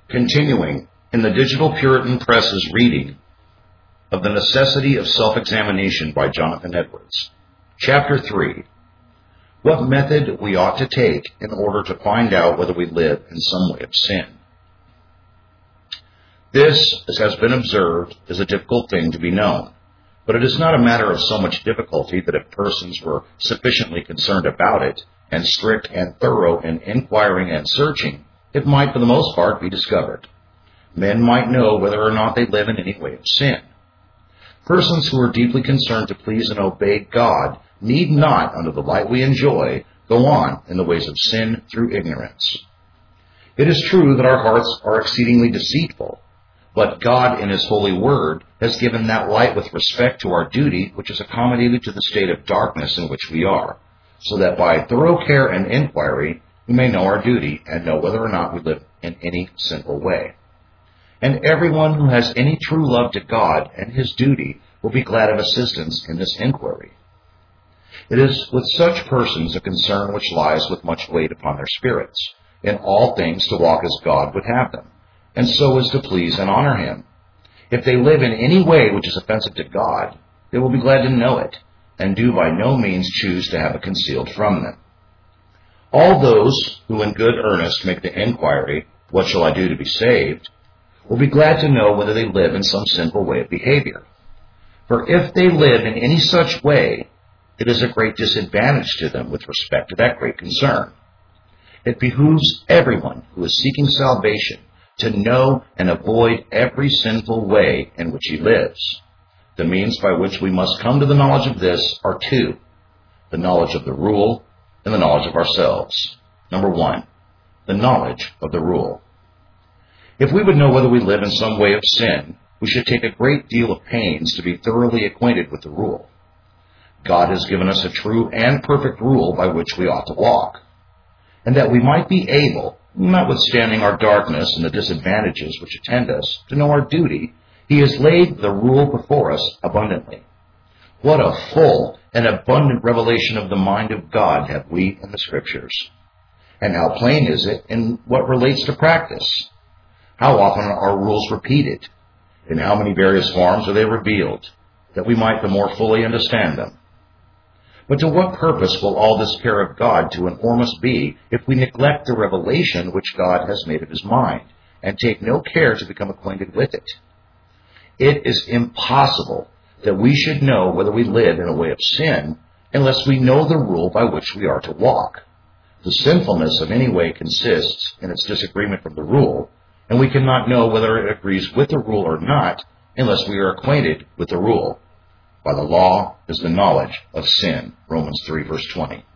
Continuing in the Digital Puritan Press's reading of The Necessity of Self-Examination by Jonathan Edwards. Chapter 3. What method we ought to take in order to find out whether we live in some way of sin. This, as has been observed, is a difficult thing to be known, but it is not a matter of so much difficulty that if persons were sufficiently concerned about it, and strict and thorough in inquiring and searching, it might for the most part be discovered. Men might know whether or not they live in any way of sin. Persons who are deeply concerned to please and obey God need not, under the light we enjoy, go on in the ways of sin through ignorance. It is true that our hearts are exceedingly deceitful, but God in His holy word has given that light with respect to our duty which is accommodated to the state of darkness in which we are, so that by thorough care and inquiry we may know our duty and know whether or not we live in any sinful way. And everyone who has any true love to God and his duty will be glad of assistance in this inquiry. It is with such persons a concern which lies with much weight upon their spirits, in all things to walk as God would have them, and so as to please and honor Him. If they live in any way which is offensive to God, they will be glad to know it, and do by no means choose to have it concealed from them. All those who in good earnest make the inquiry, "What shall I do to be saved?" will be glad to know whether they live in some sinful way of behavior. For if they live in any such way, it is a great disadvantage to them with respect to that great concern. It behooves everyone who is seeking salvation to know and avoid every sinful way in which he lives. The means by which we must come to the knowledge of this are two: the knowledge of the rule and the knowledge of ourselves. Number one, the knowledge of the rule. If we would know whether we live in some way of sin, we should take a great deal of pains to be thoroughly acquainted with the rule. God has given us a true and perfect rule by which we ought to walk. And that we might be able, notwithstanding our darkness and the disadvantages which attend us, to know our duty, He has laid the rule before us abundantly. What a full and abundant revelation of the mind of God have we in the Scriptures. And how plain is it in what relates to practice? How often are rules repeated? In how many various forms are they revealed, that we might the more fully understand them? But to what purpose will all this care of God to inform us be if we neglect the revelation which God has made of His mind, and take no care to become acquainted with it? It is impossible that we should know whether we live in a way of sin unless we know the rule by which we are to walk. The sinfulness of any way consists in its disagreement from the rule, and we cannot know whether it agrees with the rule or not unless we are acquainted with the rule. By the law is the knowledge of sin. Romans 3, verse 20.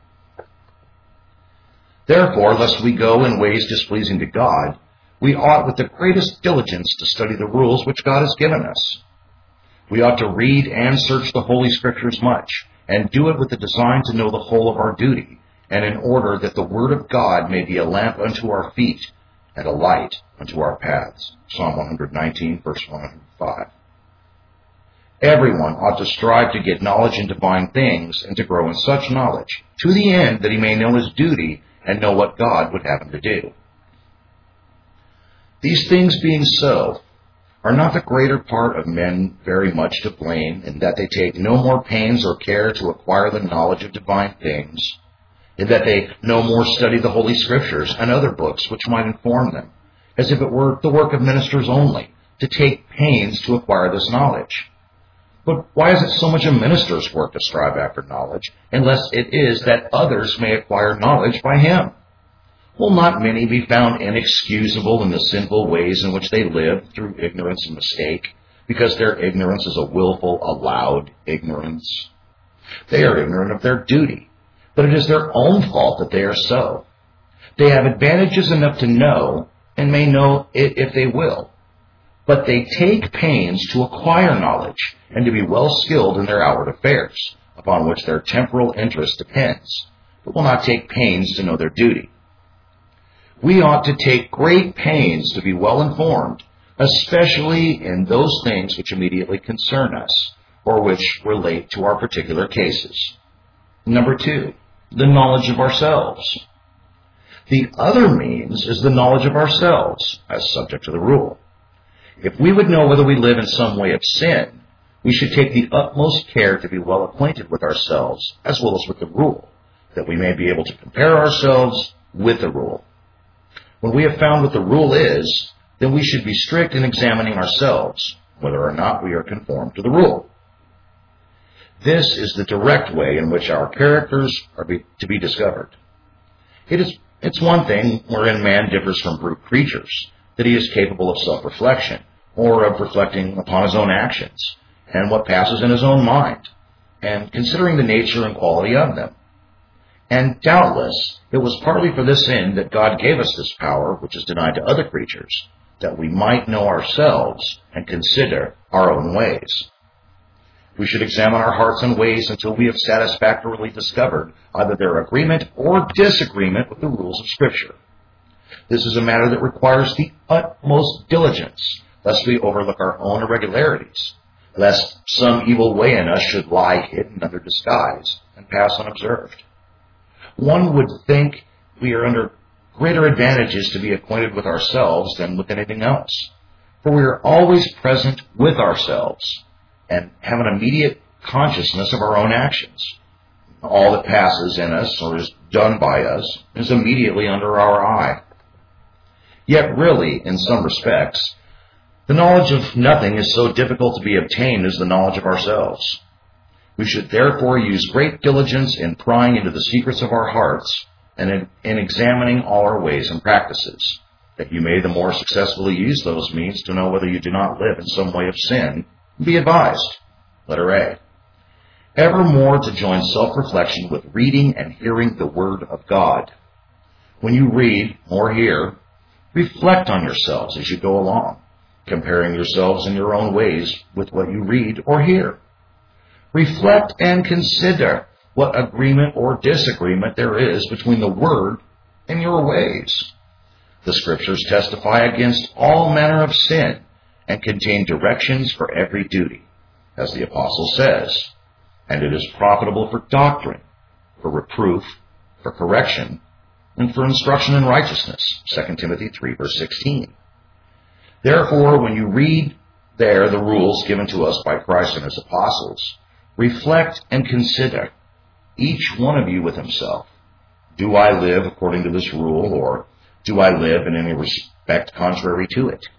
Therefore, lest we go in ways displeasing to God, we ought with the greatest diligence to study the rules which God has given us. We ought to read and search the Holy Scriptures much, and do it with the design to know the whole of our duty, and in order that the Word of God may be a lamp unto our feet and a light unto our paths. Psalm 119, verse 105. Everyone ought to strive to get knowledge in divine things and to grow in such knowledge, to the end that he may know his duty and know what God would have him to do. These things being so, are not the greater part of men very much to blame in that they take no more pains or care to acquire the knowledge of divine things, in that they no more study the Holy Scriptures and other books which might inform them, as if it were the work of ministers only to take pains to acquire this knowledge? But why is it so much a minister's work to strive after knowledge, unless it is that others may acquire knowledge by him? Will not many be found inexcusable in the sinful ways in which they live through ignorance and mistake, because their ignorance is a willful, allowed ignorance? They are ignorant of their duty, but it is their own fault that they are so. They have advantages enough to know, and may know it if they will. But they take pains to acquire knowledge, and to be well skilled in their outward affairs, upon which their temporal interest depends, but will not take pains to know their duty. We ought to take great pains to be well informed, especially in those things which immediately concern us, or which relate to our particular cases. Number 2, the knowledge of ourselves. The other means is the knowledge of ourselves as subject to the rule. If we would know whether we live in some way of sin, we should take the utmost care to be well acquainted with ourselves as well as with the rule, that we may be able to compare ourselves with the rule. When we have found what the rule is, then we should be strict in examining ourselves, whether or not we are conformed to the rule. This is the direct way in which our characters are to be discovered. It's one thing wherein man differs from brute creatures, that he is capable of self-reflection, or of reflecting upon his own actions, and what passes in his own mind, and considering the nature and quality of them. And doubtless, it was partly for this end that God gave us this power, which is denied to other creatures, that we might know ourselves and consider our own ways. We should examine our hearts and ways until we have satisfactorily discovered either their agreement or disagreement with the rules of Scripture. This is a matter that requires the utmost diligence, lest we overlook our own irregularities, lest some evil way in us should lie hidden under disguise and pass unobserved. One would think we are under greater advantages to be acquainted with ourselves than with anything else, for we are always present with ourselves and have an immediate consciousness of our own actions. All that passes in us or is done by us is immediately under our eye. Yet really, in some respects, the knowledge of nothing is so difficult to be obtained as the knowledge of ourselves. We should therefore use great diligence in prying into the secrets of our hearts and in examining all our ways and practices, that you may the more successfully use those means to know whether you do not live in some way of sin. Be advised. Letter A. Evermore to join self-reflection with reading and hearing the Word of God. When you read or hear, reflect on yourselves as you go along, comparing yourselves in your own ways with what you read or hear. Reflect and consider what agreement or disagreement there is between the Word and your ways. The Scriptures testify against all manner of sin and contain directions for every duty, as the Apostle says, and it is profitable for doctrine, for reproof, for correction, and for instruction in righteousness, 2 Timothy 3, verse 16. Therefore, when you read there the rules given to us by Christ and his apostles, reflect and consider, each one of you with himself, do I live according to this rule, or do I live in any respect contrary to it?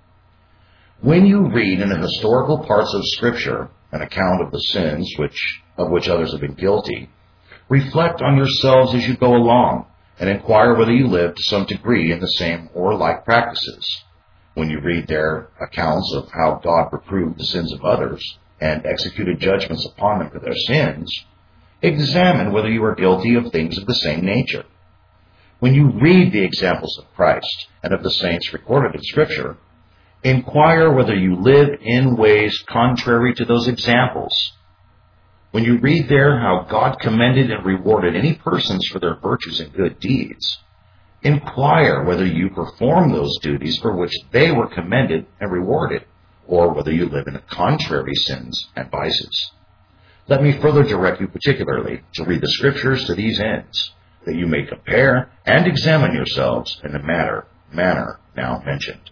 When you read in the historical parts of Scripture an account of the sins of which others have been guilty, reflect on yourselves as you go along, and inquire whether you live to some degree in the same or like practices. When you read their accounts of how God reproved the sins of others and executed judgments upon them for their sins, examine whether you are guilty of things of the same nature. When you read the examples of Christ and of the saints recorded in Scripture, inquire whether you live in ways contrary to those examples. When you read there how God commended and rewarded any persons for their virtues and good deeds, inquire whether you perform those duties for which they were commended and rewarded, or whether you live in contrary sins and vices. Let me further direct you particularly to read the Scriptures to these ends, that you may compare and examine yourselves in the manner now mentioned.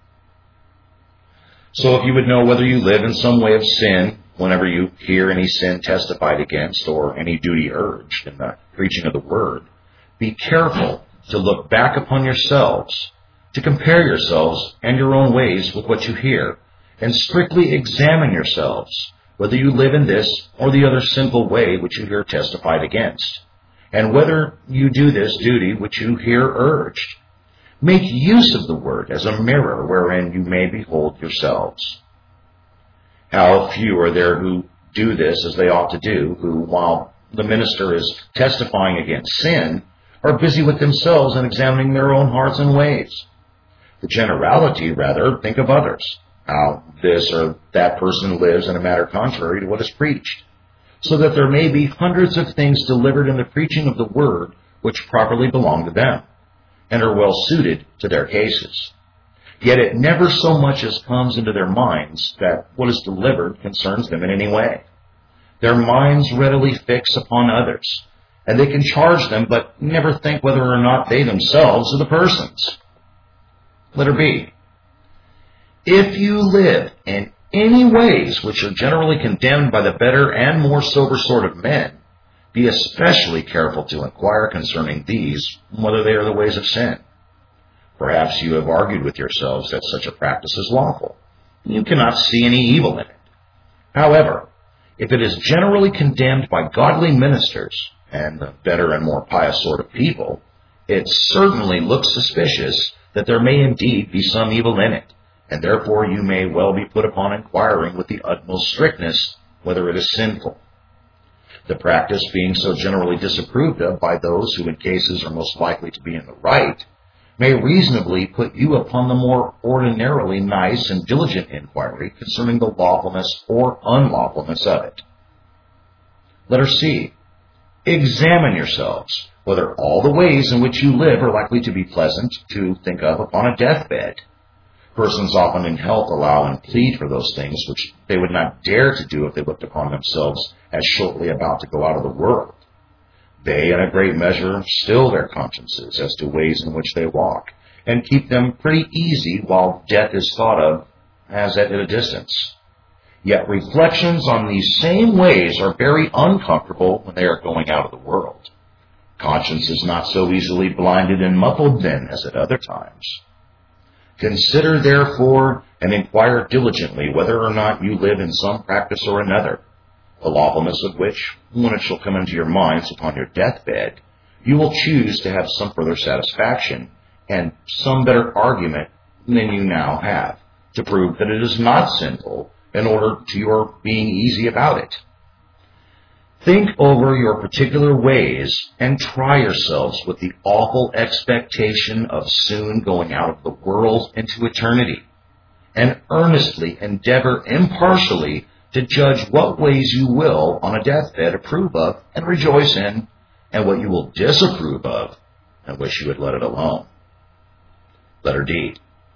So if you would know whether you live in some way of sin, whenever you hear any sin testified against or any duty urged in the preaching of the Word, be careful to look back upon yourselves, to compare yourselves and your own ways with what you hear, and strictly examine yourselves, whether you live in this or the other sinful way which you hear testified against, and whether you do this duty which you hear urged. Make use of the Word as a mirror wherein you may behold yourselves. How few are there who do this as they ought to do, who, while the minister is testifying against sin, are busy with themselves and examining their own hearts and ways. The generality, rather, think of others, how this or that person lives in a matter contrary to what is preached, so that there may be hundreds of things delivered in the preaching of the Word which properly belong to them, and are well suited to their cases. Yet it never so much as comes into their minds that what is delivered concerns them in any way. Their minds readily fix upon others, and they can charge them but never think whether or not they themselves are the persons. Letter B. If you live in any ways which are generally condemned by the better and more sober sort of men, be especially careful to inquire concerning these, whether they are the ways of sin. Perhaps you have argued with yourselves that such a practice is lawful. You cannot see any evil in it. However, if it is generally condemned by godly ministers and the better and more pious sort of people, it certainly looks suspicious that there may indeed be some evil in it, and therefore you may well be put upon inquiring with the utmost strictness whether it is sinful. The practice being so generally disapproved of by those who in cases are most likely to be in the right, may reasonably put you upon the more ordinarily nice and diligent inquiry concerning the lawfulness or unlawfulness of it. Letter C. Examine yourselves whether all the ways in which you live are likely to be pleasant to think of upon a deathbed. Persons often in health allow and plead for those things which they would not dare to do if they looked upon themselves as shortly about to go out of the world. They, in a great measure, still their consciences as to ways in which they walk, and keep them pretty easy while death is thought of as at a distance. Yet reflections on these same ways are very uncomfortable when they are going out of the world. Conscience is not so easily blinded and muffled then as at other times. Consider, therefore, and inquire diligently whether or not you live in some practice or another, the lawfulness of which, when it shall come into your minds upon your deathbed, you will choose to have some further satisfaction and some better argument than you now have, to prove that it is not sinful in order to your being easy about it. Think over your particular ways and try yourselves with the awful expectation of soon going out of the world into eternity, and earnestly endeavor impartially to judge what ways you will on a deathbed approve of and rejoice in, and what you will disapprove of and wish you had let it alone. Letter D.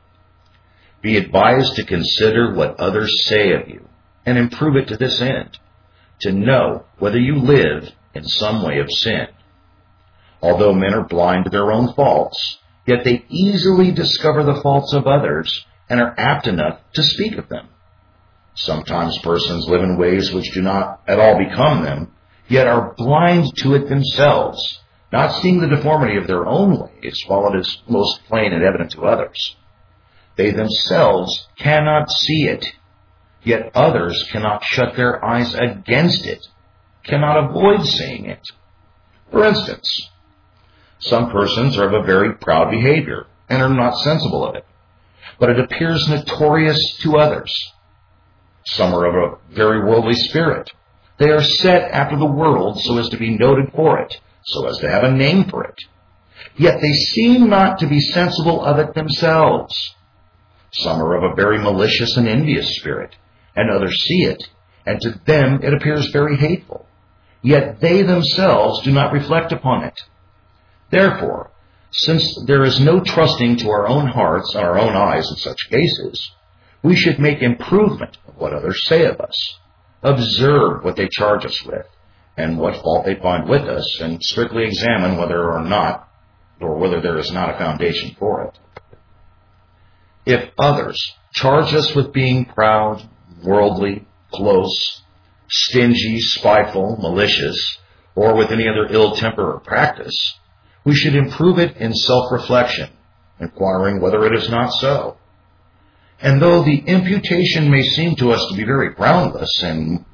Be advised to consider what others say of you, and improve it to this end, to know whether you live in some way of sin. Although men are blind to their own faults, yet they easily discover the faults of others and are apt enough to speak of them. Sometimes persons live in ways which do not at all become them, yet are blind to it themselves, not seeing the deformity of their own ways while it is most plain and evident to others. They themselves cannot see it, yet others cannot shut their eyes against it, cannot avoid seeing it. For instance, some persons are of a very proud behavior and are not sensible of it, but it appears notorious to others. Some are of a very worldly spirit. They are set after the world so as to be noted for it, so as to have a name for it. Yet they seem not to be sensible of it themselves. Some are of a very malicious and envious spirit, and others see it, and to them it appears very hateful. Yet they themselves do not reflect upon it. Therefore, since there is no trusting to our own hearts and our own eyes in such cases, we should make improvement of what others say of us, observe what they charge us with, and what fault they find with us, and strictly examine whether there is not a foundation for it. If others charge us with being proud, worldly, close, stingy, spiteful, malicious, or with any other ill temper or practice, we should improve it in self-reflection, inquiring whether it is not so. And though the imputation may seem to us to be very groundless and,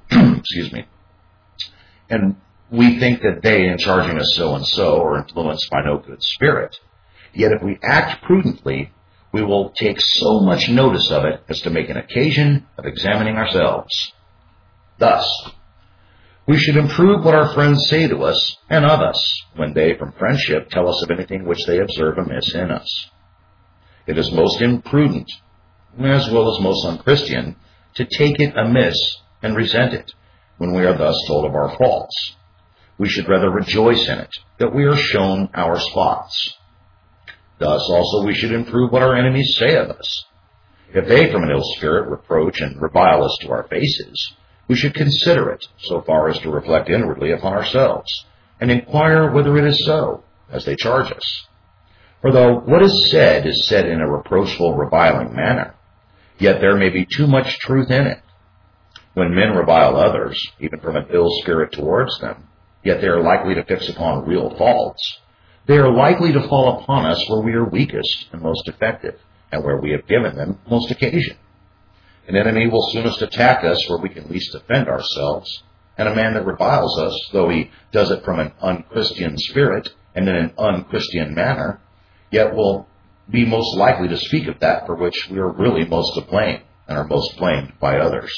and we think that they, in charging us so and so, are influenced by no good spirit, yet if we act prudently, we will take so much notice of it as to make an occasion of examining ourselves. Thus, we should improve what our friends say to us and of us when they, from friendship, tell us of anything which they observe amiss in us. It is most imprudent, as well as most unchristian, to take it amiss and resent it when we are thus told of our faults. We should rather rejoice in it, that we are shown our spots. Thus also we should improve what our enemies say of us. If they from an ill spirit reproach and revile us to our faces, we should consider it so far as to reflect inwardly upon ourselves, and inquire whether it is so, as they charge us. For though what is said in a reproachful, reviling manner, yet there may be too much truth in it. When men revile others, even from an ill spirit towards them, yet they are likely to fix upon real faults, they are likely to fall upon us where we are weakest and most effective, and where we have given them most occasion. An enemy will soonest attack us where we can least defend ourselves, and a man that reviles us, though he does it from an unchristian spirit and in an unchristian manner, yet will be most likely to speak of that for which we are really most to blame, and are most blamed by others.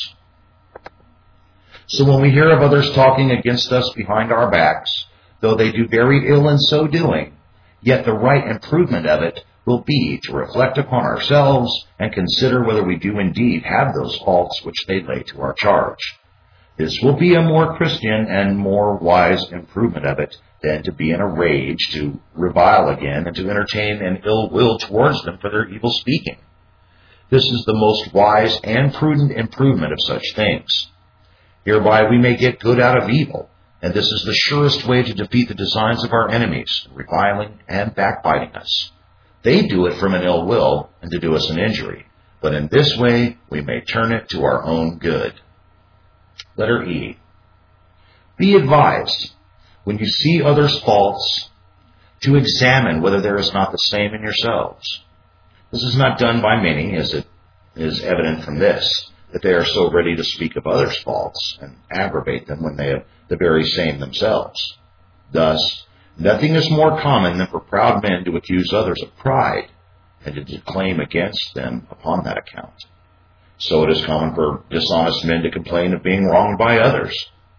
So when we hear of others talking against us behind our backs, though they do very ill in so doing, yet the right improvement of it will be to reflect upon ourselves and consider whether we do indeed have those faults which they lay to our charge. This will be a more Christian and more wise improvement of it than to be in a rage, to revile again, and to entertain an ill will towards them for their evil speaking. This is the most wise and prudent improvement of such things. Hereby we may get good out of evil, and this is the surest way to defeat the designs of our enemies, reviling and backbiting us. They do it from an ill will and to do us an injury, but in this way we may turn it to our own good. Letter E. Be advised, when you see others' faults, to examine whether there is not the same in yourselves. This is not done by many, as it is evident from this, that they are so ready to speak of others' faults and aggravate them when they have the very same themselves. Thus, nothing is more common than for proud men to accuse others of pride and to declaim against them upon that account. So it is common for dishonest men to complain of being wronged by others.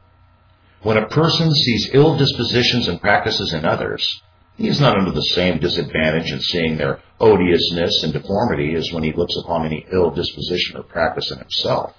When a person sees ill dispositions and practices in others, he is not under the same disadvantage in seeing their odiousness and deformity as when he looks upon any ill disposition or practice in himself.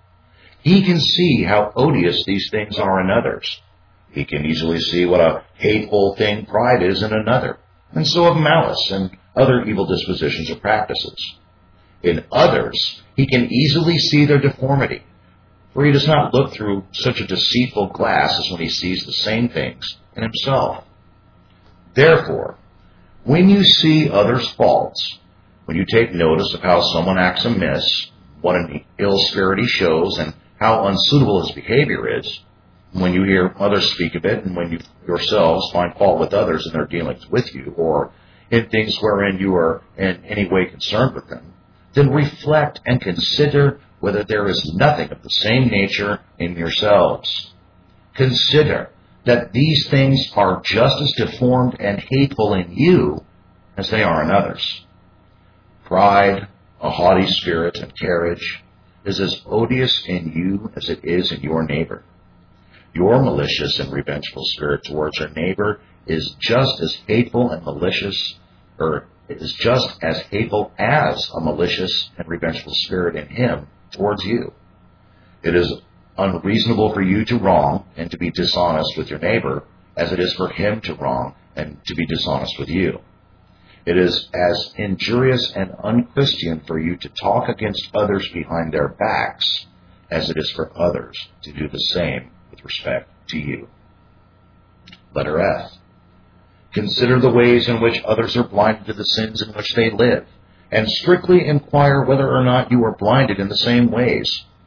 He can see how odious these things are in others. He can easily see what a hateful thing pride is in another, and so of malice and other evil dispositions or practices. In others, he can easily see their deformity, for he does not look through such a deceitful glass as when he sees the same things in himself. Therefore, when you see others' faults, when you take notice of how someone acts amiss, what an ill spirit he shows, and how unsuitable his behavior is, when you hear others speak of it, and when you yourselves find fault with others in their dealings with you, or in things wherein you are in any way concerned with them, then reflect and consider whether there is nothing of the same nature in yourselves. Consider that these things are just as deformed and hateful in you as they are in others. Pride, a haughty spirit, and carriage is as odious in you as it is in your neighbor. Your malicious and revengeful spirit towards your neighbor is just as hateful and malicious, or is just as hateful as a malicious and revengeful spirit in him towards you. It is unreasonable for you to wrong and to be dishonest with your neighbor, as it is for him to wrong and to be dishonest with you. It is as injurious and unchristian for you to talk against others behind their backs, as it is for others to do the same with respect to you. Letter F. Consider the ways in which others are blinded to the sins in which they live, and strictly inquire whether or not you are blinded in the same ways.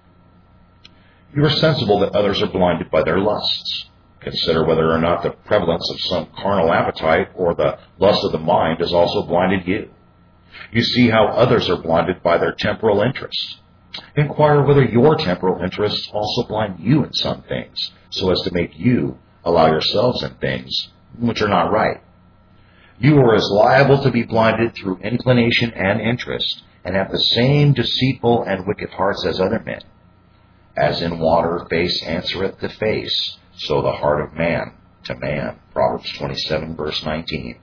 You are sensible that others are blinded by their lusts. Consider whether or not the prevalence of some carnal appetite or the lust of the mind has also blinded you. You see how others are blinded by their temporal interests. Inquire whether your temporal interests also blind you in some things, so as to make you allow yourselves in things which are not right. You are as liable to be blinded through inclination and interest, and have the same deceitful and wicked hearts as other men. As in water face answereth to face, so the heart of man to man. Proverbs 27, verse 19.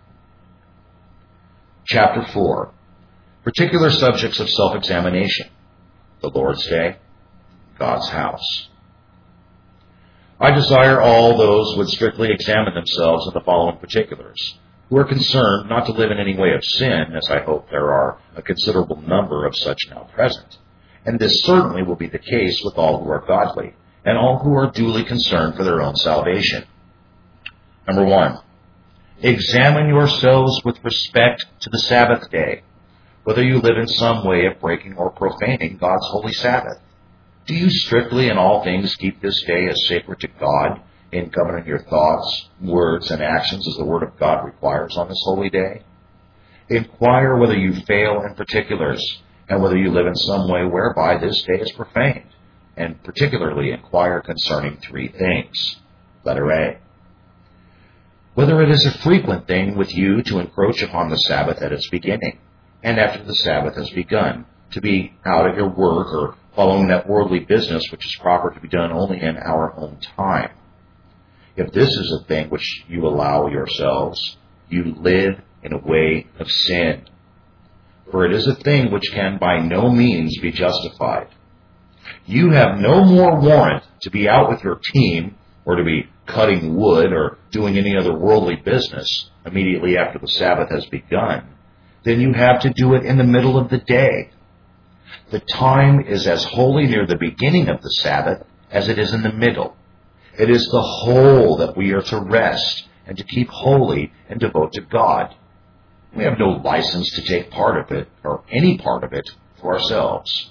Chapter 4. Particular subjects of self-examination. The Lord's Day. God's house. I desire all those would strictly examine themselves in the following particulars, who are concerned not to live in any way of sin, as I hope there are a considerable number of such now present. And this certainly will be the case with all who are godly, and all who are duly concerned for their own salvation. Number 1, examine yourselves with respect to the Sabbath day, whether you live in some way of breaking or profaning God's holy Sabbath. Do you strictly in all things keep this day as sacred to God in governing your thoughts, words, and actions as the Word of God requires on this holy day? Inquire whether you fail in particulars, and whether you live in some way whereby this day is profaned, and particularly inquire concerning 3 things. Letter A, whether it is a frequent thing with you to encroach upon the Sabbath at its beginning, and after the Sabbath has begun, to be out at your work or following that worldly business which is proper to be done only in our own time. If this is a thing which you allow yourselves, you live in a way of sin. For it is a thing which can by no means be justified. You have no more warrant to be out with your team or to be cutting wood or doing any other worldly business immediately after the Sabbath has begun than you have to do it in the middle of the day. The time is as holy near the beginning of the Sabbath as it is in the middle. It is the whole that we are to rest and to keep holy and devote to God. We have no license to take part of it, or any part of it, for ourselves.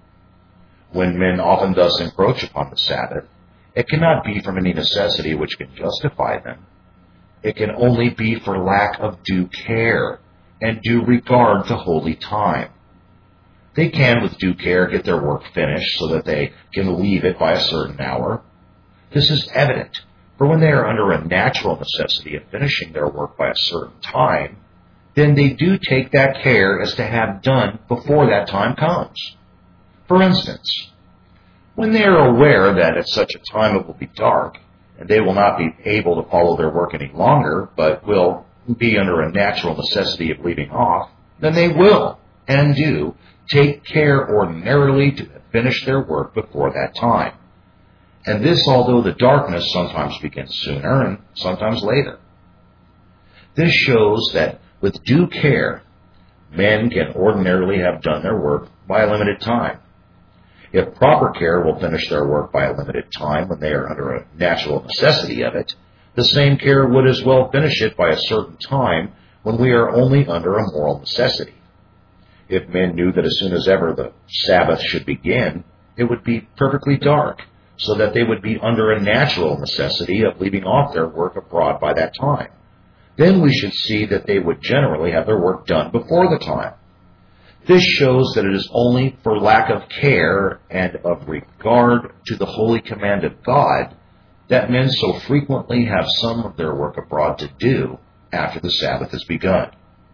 When men often thus encroach upon the Sabbath, it cannot be from any necessity which can justify them. It can only be for lack of due care and due regard to holy time. They can, with due care, get their work finished so that they can leave it by a certain hour. This is evident, for when they are under a natural necessity of finishing their work by a certain time, then they do take that care as to have done before that time comes. For instance, when they are aware that at such a time it will be dark, and they will not be able to follow their work any longer, but will be under a natural necessity of leaving off, then they will, and do, take care ordinarily to finish their work before that time. And this although the darkness sometimes begins sooner and sometimes later. This shows that with due care, men can ordinarily have done their work by a limited time. If proper care will finish their work by a limited time when they are under a natural necessity of it, the same care would as well finish it by a certain time when we are only under a moral necessity. If men knew that as soon as ever the Sabbath should begin, it would be perfectly dark, so that they would be under a natural necessity of leaving off their work abroad by that time, then we should see that they would generally have their work done before the time. This shows that it is only for lack of care and of regard to the holy command of God that men so frequently have some of their work abroad to do after the Sabbath has begun.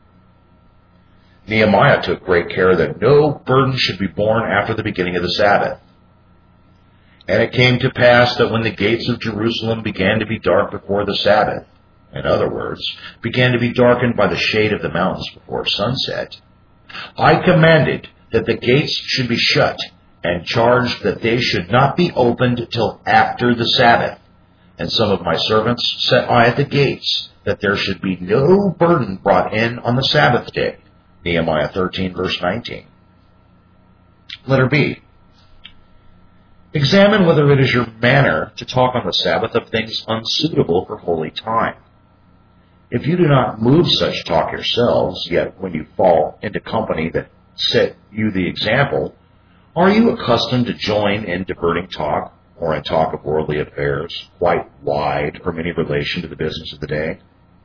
Nehemiah took great care that no burden should be borne after the beginning of the Sabbath. And it came to pass that when the gates of Jerusalem began to be dark before the Sabbath, in other words, began to be darkened by the shade of the mountains before sunset, I commanded that the gates should be shut, and charged that they should not be opened till after the Sabbath. And some of my servants set I at the gates, that there should be no burden brought in on the Sabbath day. Nehemiah 13, verse 19. Letter B. Examine whether it is your manner to talk on the Sabbath of things unsuitable for holy time. If you do not move such talk yourselves, yet when you fall into company that set you the example, are you accustomed to join in diverting talk, or in talk of worldly affairs, quite wide from any relation to the business of the day?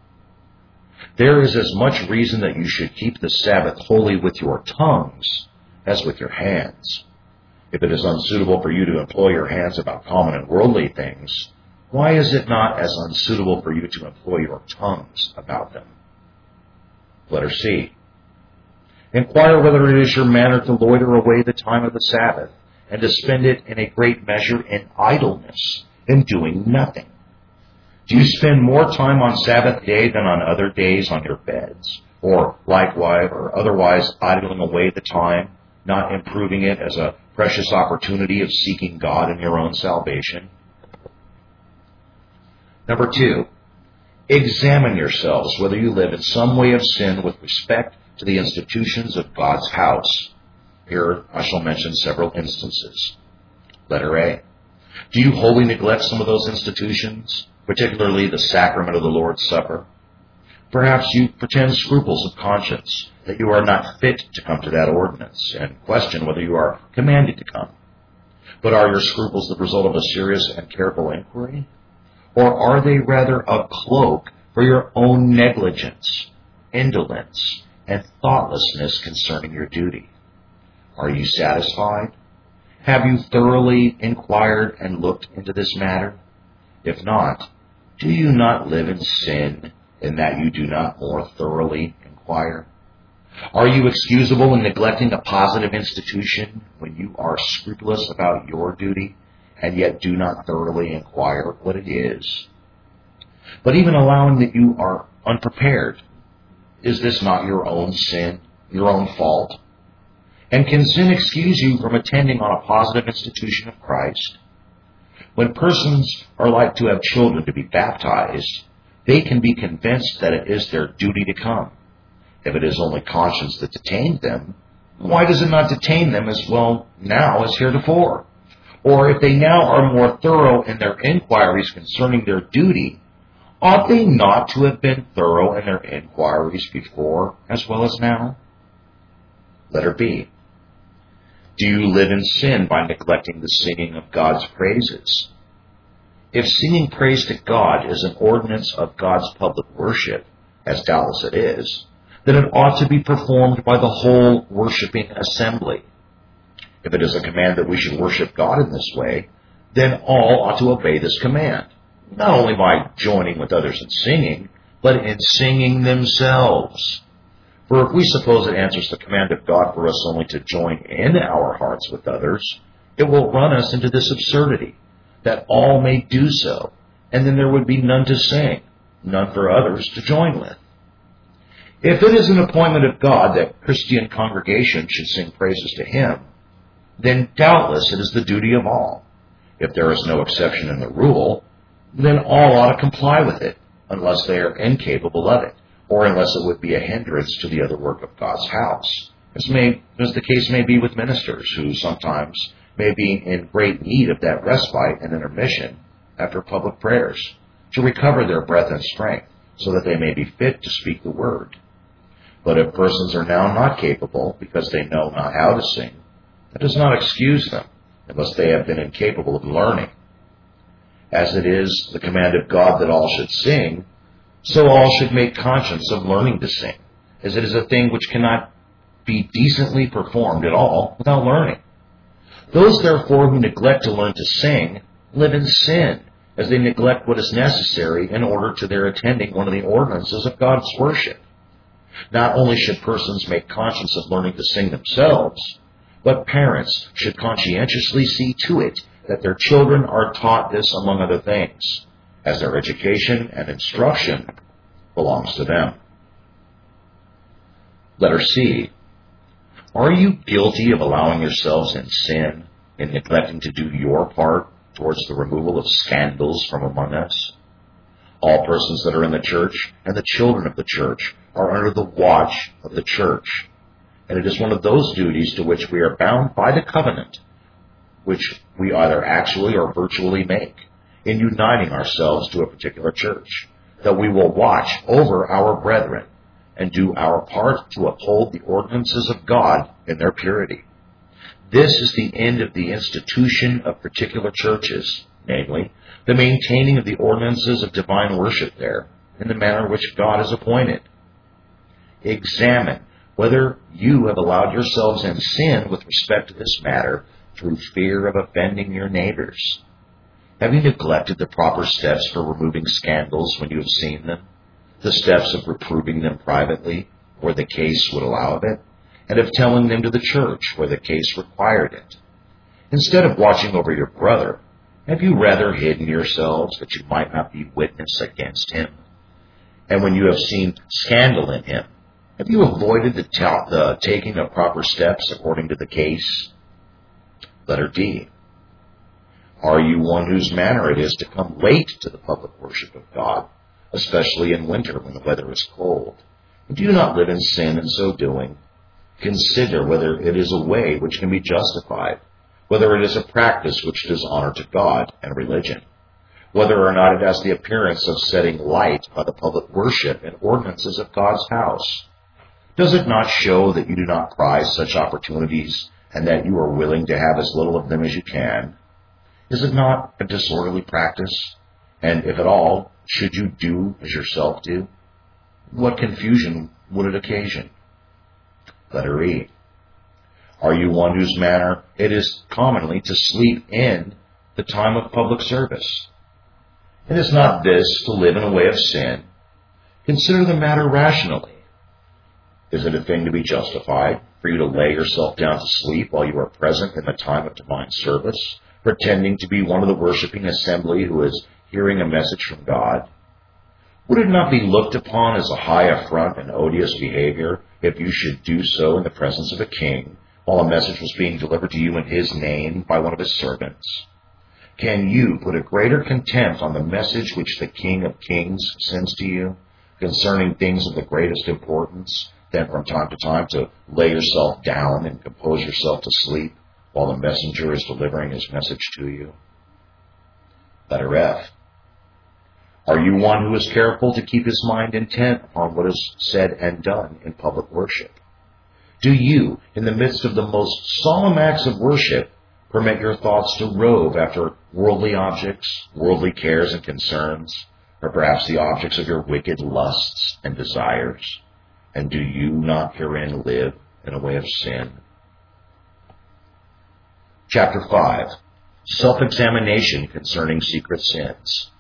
There is as much reason that you should keep the Sabbath holy with your tongues as with your hands. If it is unsuitable for you to employ your hands about common and worldly things, why is it not as unsuitable for you to employ your tongues about them? Letter C. Inquire whether it is your manner to loiter away the time of the Sabbath, and to spend it in a great measure in idleness, in doing nothing. Do you spend more time on Sabbath day than on other days on your beds, or likewise or otherwise idling away the time, not improving it as a precious opportunity of seeking God and your own salvation? Number 2, examine yourselves whether you live in some way of sin with respect to the institutions of God's house. Here I shall mention several instances. Letter A. Do you wholly neglect some of those institutions? particularly the sacrament of the Lord's Supper. Perhaps you pretend scruples of conscience that you are not fit to come to that ordinance and question whether you are commanded to come. But are your scruples the result of a serious and careful inquiry? Or are they rather a cloak for your own negligence, indolence, and thoughtlessness concerning your duty? Are you satisfied? Have you thoroughly inquired and looked into this matter? If not, do you not live in sin in that you do not more thoroughly inquire? Are you excusable in neglecting a positive institution when you are scrupulous about your duty and yet do not thoroughly inquire what it is? But even allowing that you are unprepared, is this not your own sin, your own fault? And can sin excuse you from attending on a positive institution of Christ? When persons are like to have children to be baptized, they can be convinced that it is their duty to come. If it is only conscience that detained them, why does it not detain them as well now as heretofore? Or if they now are more thorough in their inquiries concerning their duty, ought they not to have been thorough in their inquiries before as well as now? Letter B. Do you live in sin by neglecting the singing of God's praises? If singing praise to God is an ordinance of God's public worship, as doubtless it is, then it ought to be performed by the whole worshiping assembly. If it is a command that we should worship God in this way, then all ought to obey this command, not only by joining with others in singing, but in singing themselves. For if we suppose it answers the command of God for us only to join in our hearts with others, it will run us into this absurdity, that all may do so, and then there would be none to sing, none for others to join with. If it is an appointment of God that Christian congregations should sing praises to Him, then doubtless it is the duty of all. If there is no exception in the rule, then all ought to comply with it, unless they are incapable of it, or unless it would be a hindrance to the other work of God's house, as the case may be with ministers, who sometimes may be in great need of that respite and intermission after public prayers, to recover their breath and strength, so that they may be fit to speak the word. But if persons are now not capable, because they know not how to sing, that does not excuse them, unless they have been incapable of learning. As it is the command of God that all should sing, so all should make conscience of learning to sing, as it is a thing which cannot be decently performed at all without learning. Those, therefore, who neglect to learn to sing live in sin, as they neglect what is necessary in order to their attending one of the ordinances of God's worship. Not only should persons make conscience of learning to sing themselves, but parents should conscientiously see to it that their children are taught this among other things, as their education and instruction belongs to them. Letter C. Are you guilty of allowing yourselves in sin in neglecting to do your part towards the removal of scandals from among us? All persons that are in the church and the children of the church are under the watch of the church, and it is one of those duties to which we are bound by the covenant, which we either actually or virtually make, in uniting ourselves to a particular church, that we will watch over our brethren and do our part to uphold the ordinances of God in their purity. This is the end of the institution of particular churches, namely, the maintaining of the ordinances of divine worship there, in the manner which God has appointed. Examine whether you have allowed yourselves in sin with respect to this matter through fear of offending your neighbors. Have you neglected the proper steps for removing scandals when you have seen them? The steps of reproving them privately, where the case would allow of it, and of telling them to the church, where the case required it. Instead of watching over your brother, have you rather hidden yourselves that you might not be witness against him? And when you have seen scandal in him, have you avoided the taking of proper steps according to the case? Letter D. Are you one whose manner it is to come late to the public worship of God, especially in winter when the weather is cold? And do you not live in sin in so doing? Consider whether it is a way which can be justified, whether it is a practice which does honor to God and religion. whether or not it has the appearance of setting light by the public worship and ordinances of God's house? Does it not show that you do not prize such opportunities and that you are willing to have as little of them as you can? Is it not a disorderly practice? And if at all, should you do as yourself do? What confusion would it occasion? Letter E. Are you one whose manner it is commonly to sleep in the time of public service? And is not this to live in a way of sin? Consider the matter rationally. Is it a thing to be justified for you to lay yourself down to sleep while you are present in the time of divine service, pretending to be one of the worshiping assembly who is hearing a message from God? Would it not be looked upon as a high affront and odious behavior if you should do so in the presence of a king, while a message was being delivered to you in his name by one of his servants? Can you put a greater contempt on the message which the King of Kings sends to you concerning things of the greatest importance than from time to time to lay yourself down and compose yourself to sleep while the messenger is delivering his message to you? Letter F. Are you one who is careful to keep his mind intent upon what is said and done in public worship? Do you, in the midst of the most solemn acts of worship, permit your thoughts to rove after worldly objects, worldly cares and concerns, or perhaps the objects of your wicked lusts and desires? And do you not herein live in a way of sin? Chapter 5. Self-examination concerning secret sins.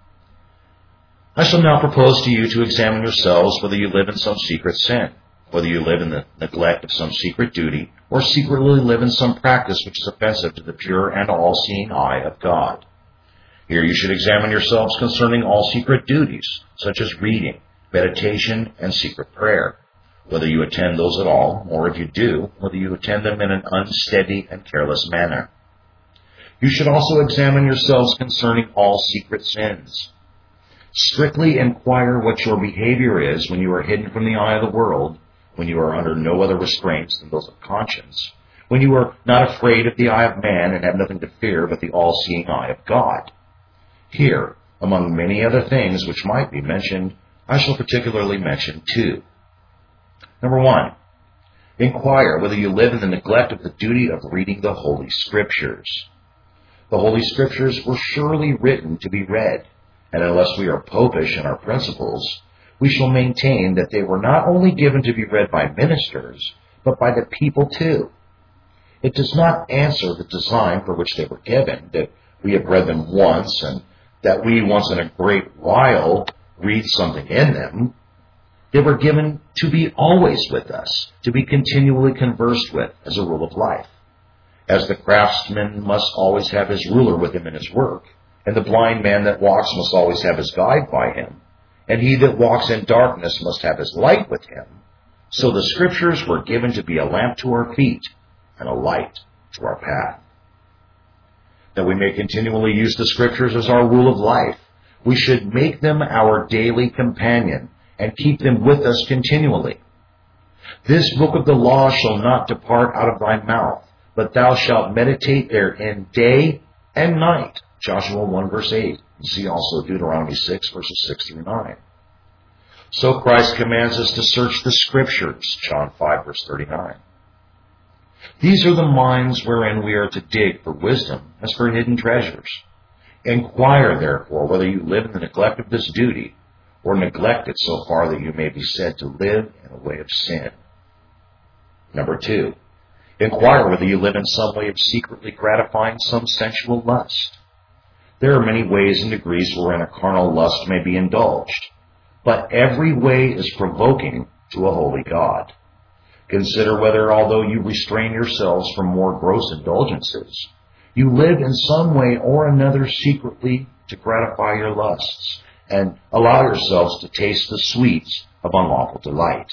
I shall now propose to you to examine yourselves whether you live in some secret sin, whether you live in the neglect of some secret duty, or secretly live in some practice which is offensive to the pure and all-seeing eye of God. Here you should examine yourselves concerning all secret duties, such as reading, meditation, and secret prayer, whether you attend those at all, or if you do, whether you attend them in an unsteady and careless manner. You should also examine yourselves concerning all secret sins. Strictly inquire what your behavior is when you are hidden from the eye of the world, when you are under no other restraints than those of conscience, when you are not afraid of the eye of man and have nothing to fear but the all-seeing eye of God. Here, among many other things which might be mentioned, I shall particularly mention 2. Number 1, inquire whether you live in the neglect of the duty of reading the Holy Scriptures. The Holy Scriptures were surely written to be read, and unless we are popish in our principles, we shall maintain that they were not only given to be read by ministers, but by the people too. It does not answer the design for which they were given, that we have read them once and that we once in a great while read something in them. They were given to be always with us, to be continually conversed with as a rule of life. As the craftsman must always have his ruler with him in his work, and the blind man that walks must always have his guide by him, and he that walks in darkness must have his light with him, so the Scriptures were given to be a lamp to our feet and a light to our path. That we may continually use the Scriptures as our rule of life, we should make them our daily companion and keep them with us continually. This book of the law shall not depart out of thy mouth, but thou shalt meditate therein day and night. Joshua 1 verse 8. And see also Deuteronomy 6 verses 6 through 9. So Christ commands us to search the Scriptures. John 5 verse 39. These are the mines wherein we are to dig for wisdom as for hidden treasures. Inquire, therefore, whether you live in the neglect of this duty, or neglect it so far that you may be said to live in a way of sin. Number 2, inquire whether you live in some way of secretly gratifying some sensual lust. There are many ways and degrees wherein a carnal lust may be indulged, but every way is provoking to a holy God. Consider whether, although you restrain yourselves from more gross indulgences, you live in some way or another secretly to gratify your lusts, and allow yourselves to taste the sweets of unlawful delight.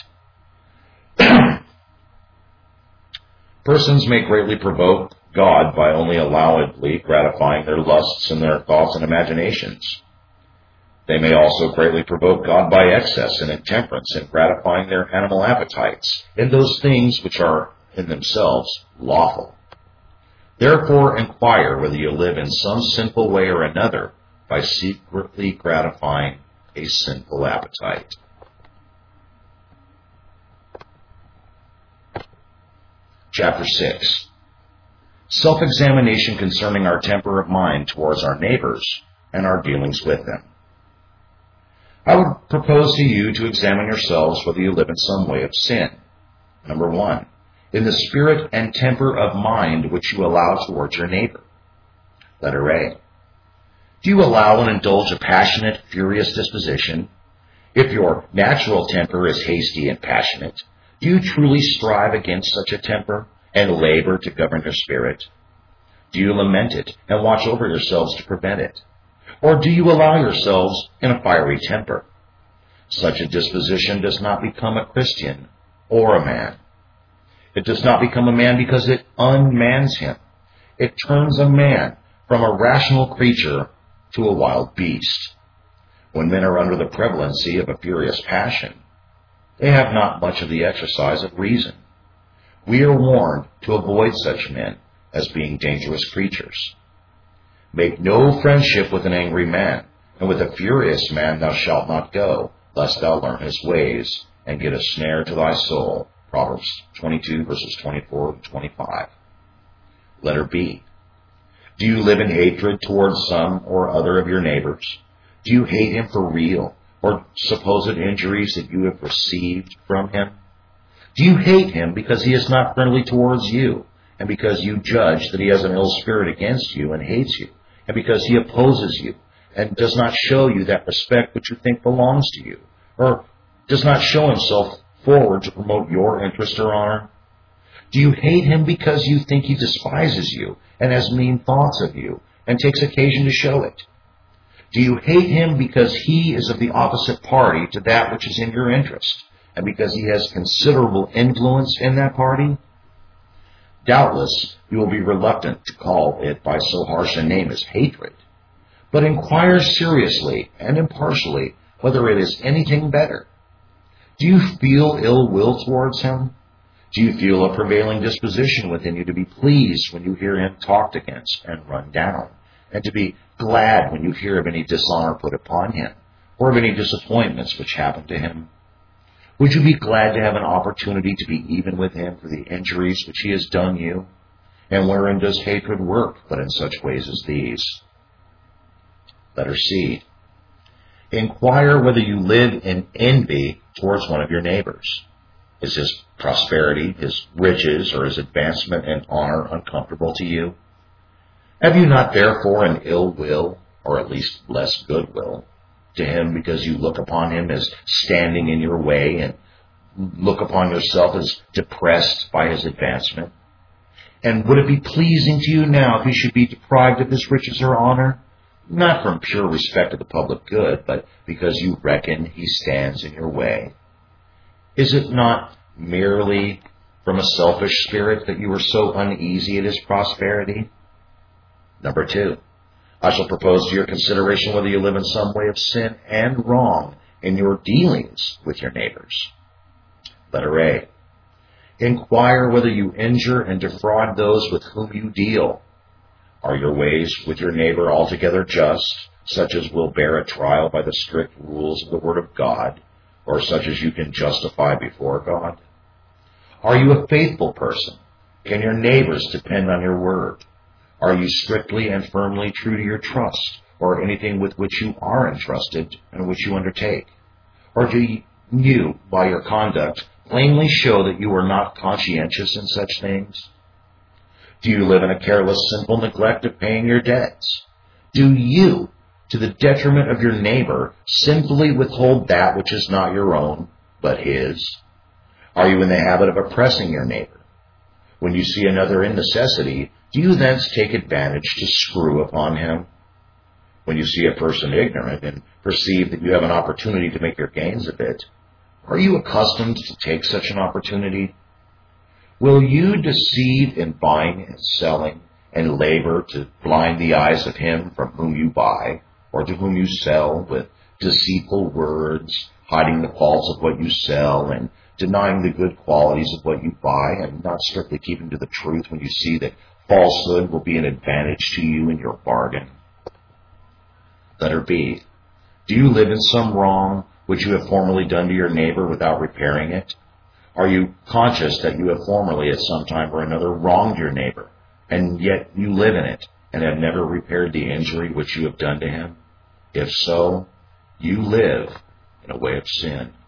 Persons may greatly provoke God by only allowedly gratifying their lusts and their thoughts and imaginations. They may also greatly provoke God by excess and intemperance in gratifying their animal appetites in those things which are in themselves lawful. Therefore inquire whether you live in some sinful way or another, by secretly gratifying a sinful appetite. Chapter 6. Self-examination concerning our temper of mind towards our neighbors and our dealings with them. I would propose to you to examine yourselves whether you live in some way of sin. Number 1. In the spirit and temper of mind which you allow towards your neighbor. Letter A. Do you allow and indulge a passionate, furious disposition? If your natural temper is hasty and passionate, do you truly strive against such a temper and labor to govern your spirit? Do you lament it and watch over yourselves to prevent it? Or do you allow yourselves in a fiery temper? Such a disposition does not become a Christian or a man. It does not become a man because it unmans him. It turns a man from a rational creature to a wild beast. When men are under the prevalency of a furious passion, they have not much of the exercise of reason. We are warned to avoid such men as being dangerous creatures. Make no friendship with an angry man, and with a furious man thou shalt not go, lest thou learn his ways, and get a snare to thy soul. Proverbs 22, verses 24 and 25. Letter B. Do you live in hatred towards some or other of your neighbors? Do you hate him for real, or supposed injuries that you have received from him? Do you hate him because he is not friendly towards you, and because you judge that he has an ill spirit against you and hates you, and because he opposes you and does not show you that respect which you think belongs to you, or does not show himself forward to promote your interest or honor? Do you hate him because you think he despises you and has mean thoughts of you and takes occasion to show it? Do you hate him because he is of the opposite party to that which is in your interest, and because he has considerable influence in that party? Doubtless, you will be reluctant to call it by so harsh a name as hatred, but inquire seriously and impartially whether it is anything better. Do you feel ill will towards him? Do you feel a prevailing disposition within you to be pleased when you hear him talked against and run down, and to be glad when you hear of any dishonor put upon him, or of any disappointments which happen to him? Would you be glad to have an opportunity to be even with him for the injuries which he has done you? And wherein does hatred work but in such ways as these? Letter C. Inquire whether you live in envy towards one of your neighbors. Is his prosperity, his riches, or his advancement and honor uncomfortable to you? Have you not therefore an ill will, or at least less goodwill, to him because you look upon him as standing in your way and look upon yourself as depressed by his advancement? And would it be pleasing to you now if he should be deprived of his riches or honor? Not from pure respect of the public good, but because you reckon he stands in your way. Is it not merely from a selfish spirit that you are so uneasy at his prosperity? Number 2. I shall propose to your consideration whether you live in some way of sin and wrong in your dealings with your neighbors. Letter A. Inquire whether you injure and defraud those with whom you deal. Are your ways with your neighbor altogether just, such as will bear a trial by the strict rules of the Word of God, or such as you can justify before God? Are you a faithful person? Can your neighbors depend on your word? Are you strictly and firmly true to your trust, or anything with which you are entrusted and which you undertake? Or do you, by your conduct, plainly show that you are not conscientious in such things? Do you live in a careless, sinful neglect of paying your debts? Do you, to the detriment of your neighbor, sinfully withhold that which is not your own, but his? Are you in the habit of oppressing your neighbor? When you see another in necessity, do you thence take advantage to screw upon him? When you see a person ignorant and perceive that you have an opportunity to make your gains of it, are you accustomed to take such an opportunity? Will you deceive in buying and selling, and labor to blind the eyes of him from whom you buy, or to whom you sell, with deceitful words, hiding the faults of what you sell, and denying the good qualities of what you buy, and not strictly keeping to the truth when you see that falsehood will be an advantage to you in your bargain? Letter B. Do you live in some wrong which you have formerly done to your neighbor without repairing it? Are you conscious that you have formerly at some time or another wronged your neighbor, and yet you live in it and have never repaired the injury which you have done to him? If so, you live in a way of sin.